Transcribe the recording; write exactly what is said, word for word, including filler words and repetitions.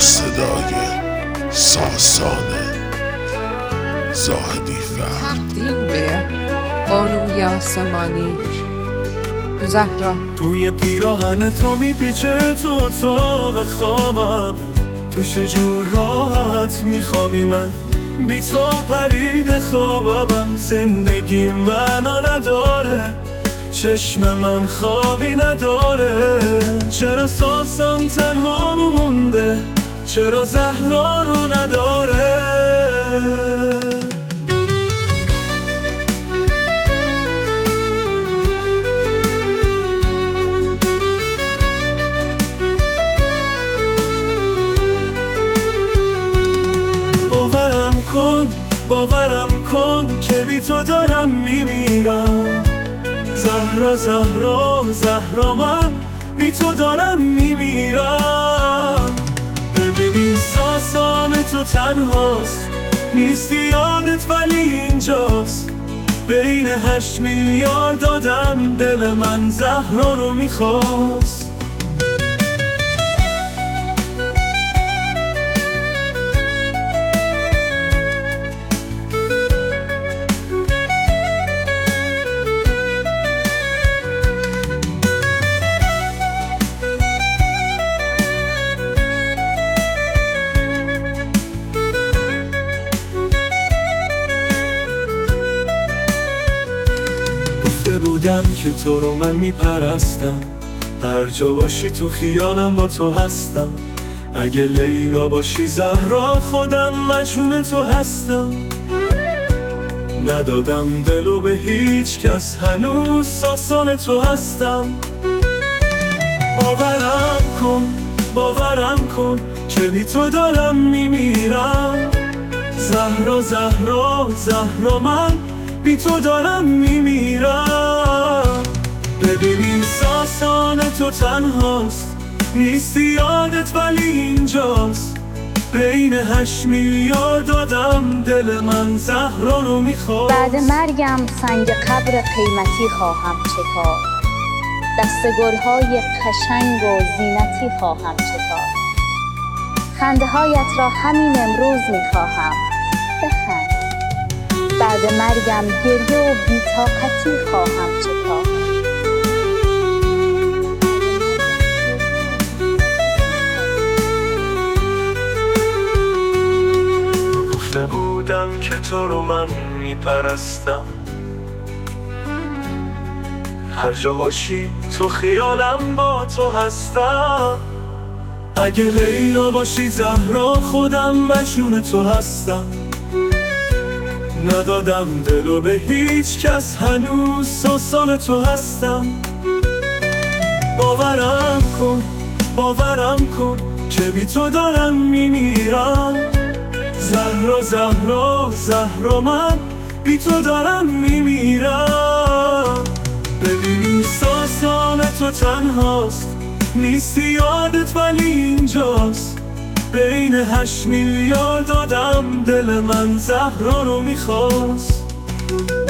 صدای ساسانه زاهدی فرد. تقدیم به بانوی آسمانی زهرا. توی پیراهن تو میپیچه تو اتاق خوابم، تو چجور راحت میخوابی؟ من بی تو پرید خوابم، زندگی منو نداره، چشم من خوابی نداره. چرا ساسم تنها مونده، چرا زهرا رو نداره؟ باورم کن باورم کن که بی تو دارم میمیرم. زهرا زهرا زهرا من بی تو دارم میمیرم. ببین ساسان تو تنهاست، نیستی یادت ولی اینجاست. بین هشت میلیارد دادم دل من زهرا رو میخواست. بودم که تو رو من میپرستم، هر جا باشی تو خیالم با تو هستم. اگه لیلا باشی زهرا خودم مجنون تو هستم. ندادم دلو به هیچ کس، هنوز ساسان تو هستم. باورم کن باورم کن که بی تو دارم میمیرم. زهرا زهرا زهرا من بی تو دارم میمیرم. ببین ساسان تو تنهاست، نیستی یادت ولی اینجاست. بین هشت میلیارد دادم دل من زهرا رو میخواست. بعد مرگم سنگ قبر قیمتی خواهم چکاد، دست گلهای قشنگ و زینتی خواهم چکاد. خنده هایت را همین امروز میخواهم، بخند. بعد مرگم گریه و بی‌طاقتی خواهم چکاد. گفته بودم که تو رو من میپرستم، هر جا باشی تو خیالم با تو هستم. اگه لیلا باشی زهرا خودم مجنون تو هستم. ندادم دلو به هیچ کس، هنوز ساسان تو هستم. باورم کن باورم کن که بی تو دارم میمیرم. زهرا زهرا زهرا من بی تو دارم میمیرم. ببین ساسان تو تنهاست، نیستی یادت ولی اینجاست. بین هشت میلیارد دادم دل من زهرا رو میخواست.